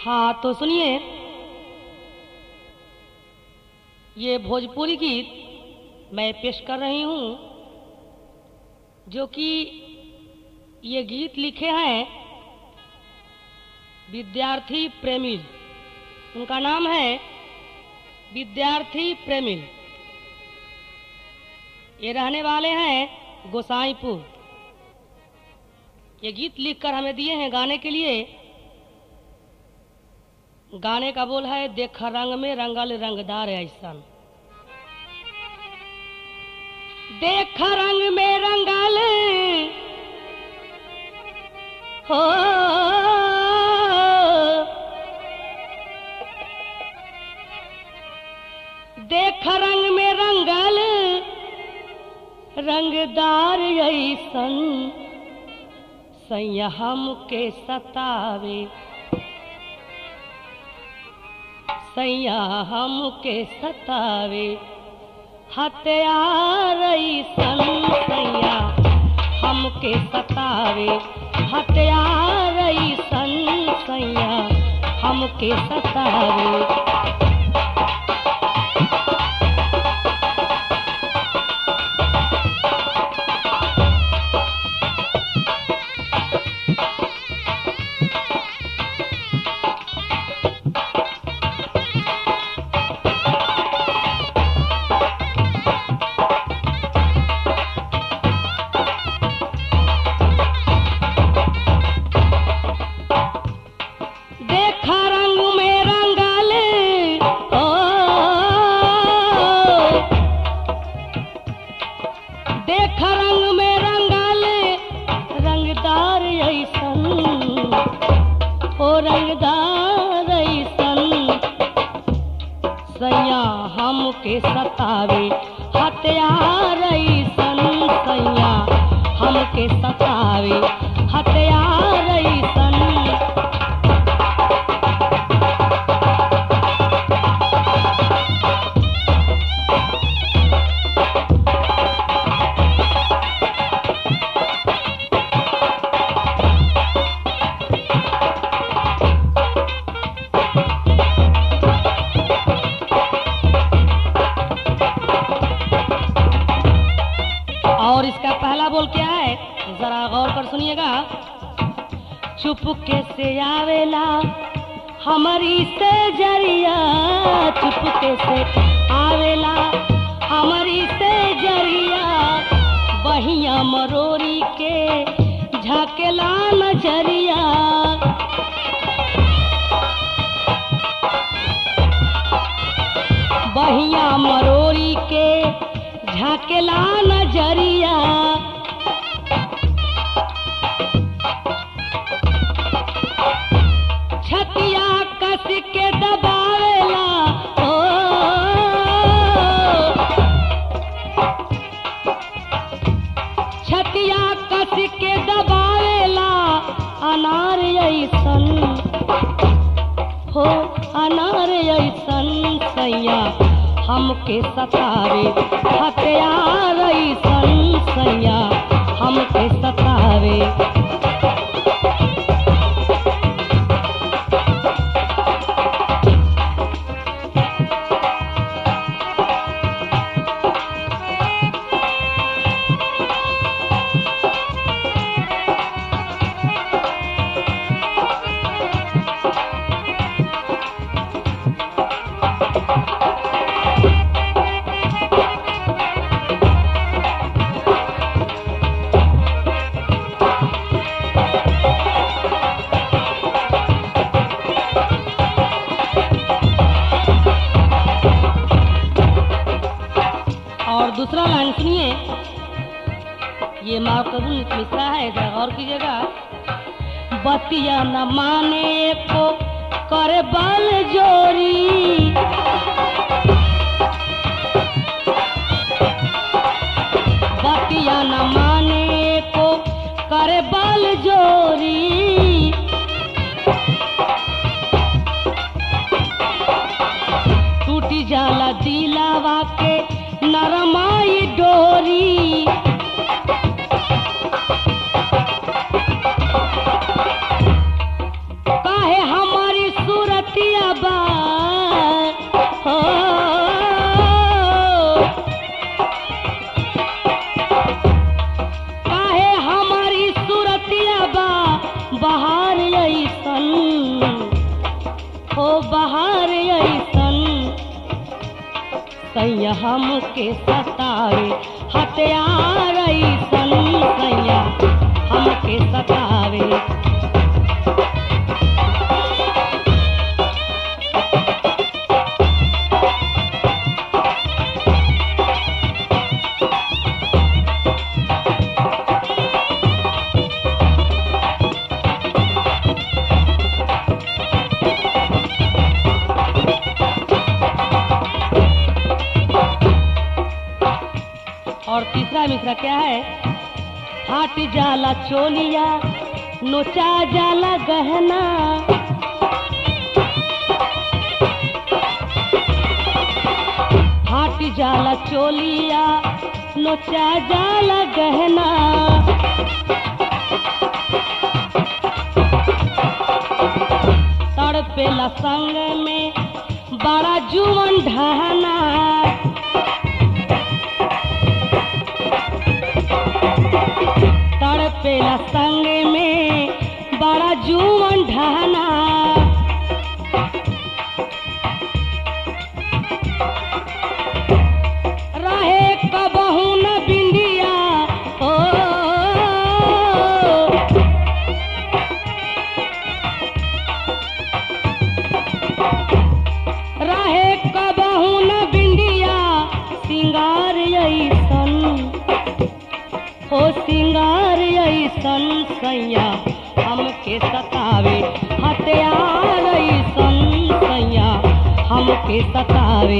हाँ तो सुनिए, ये भोजपुरी गीत मैं पेश कर रही हूँ, जो कि ये गीत लिखे हैं विद्यार्थी प्रेमिल। उनका नाम है विद्यार्थी प्रेमिल। ये रहने वाले हैं गोसाईपुर। ये गीत लिखकर हमें दिए हैं गाने के लिए। गाने का बोल है, देख रंग में रंगल रंगदार ऐसन। देख रंग में रंगल हो, देख रंग में रंगल रंगदार ऐसन, सैया हमके सतावे, सैया हमके सतावे, हथियार ऐसन, सैया हमके सतावे, हथियार ऐसन, सैया हमके सतावे। देख रंग में रंगल रंगदार ऐसन, ओ रंगदार ऐसन, सैया हमके सतावे, हथियार ऐसन, सैया हमके सतावे, हथियार ऐसन। और इसका पहला बोल क्या है, जरा गौर कर सुनिएगा। चुपके से आवेला हमारी से जरिया, चुपके से आवेला हमारी से जरिया, बहिया मरोरी के झाकेला नजरिया, बहिया मरोरी के झाकेला नजरिया। छतिया कस के दबावेला, ओ छतिया कस के दबावेला, अनार ऐसन हो, अनार ऐसन, सैया हमके सतावे, हथियार ऐसन, सैया हमके सतावे। और दूसरा लाइन सुनिए, ये मार्कबुल मिश्रा है, जरा गौर कीजिएगा। बतिया न माने को करे बल जोरी, बतिया न माने को करे बल जोरी, टूटी जाला दिलावा के नरमाई डोरी, काहे हमारी सुर बहार ऐसन सैया हमके सतावे हथियार ऐसन सैया हमके सतावे। और तीसरा मिसरा क्या है? फाट जाला चोलिया नोचा जाला गहना, फाट जाला चोलिया नोचा जाला गहना। तड़पेला संग में बड़ा जुवन ढहना, तड़पेला संग में बड़ा जुवन ढहना। रहे कबहू न बिंदिया ओ, रहे कबहू न बिंदिया सिंगार ऐसन हो सिंगार ऐसन सैया हमके सतावे हथियार ऐसन सैया हमके सतावे।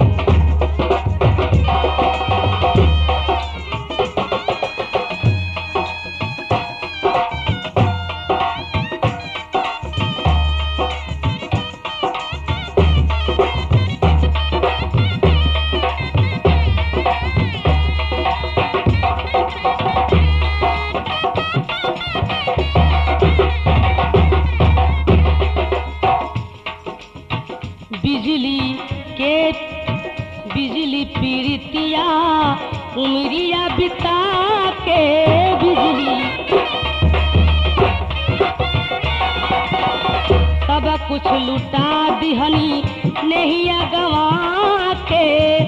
बिजली पीरितिया उमरिया बिता के बिजली सब कुछ लुटा दिहनी नहिया गवा के।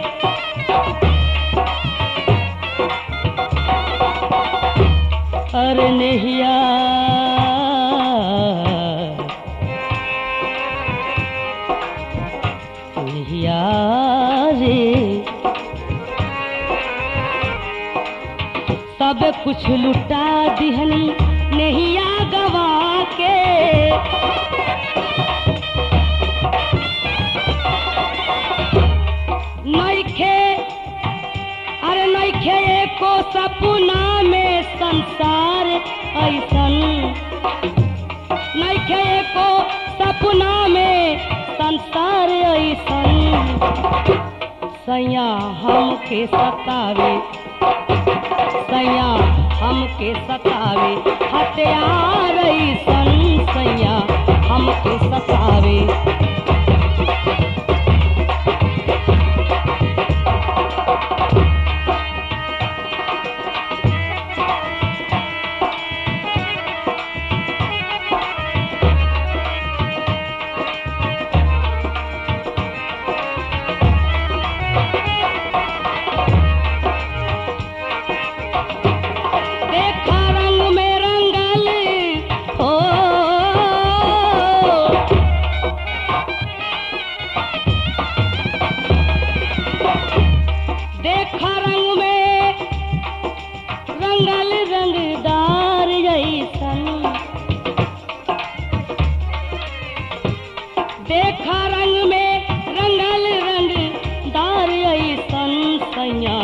अरे नहिया रे सब कुछ लुटा दिहनी नहिया गवा के। नइखे अरे नइखे एको सपना में संसार ऐसन, नइखे एको सपना में संसार ऐसन सैया हमके सतावे सैया हमके सतावे हथियार ऐसन सैया हमके सतावे। देखा रंग में रंगल रंगदार ऐसन सैया।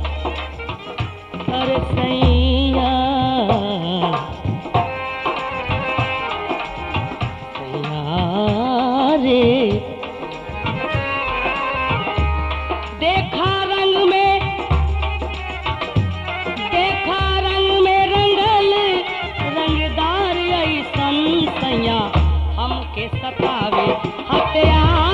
अरे सैया सैया रे देखा रंग में रंगल रंगदार ऐसन सैया हमके सतावे हथियार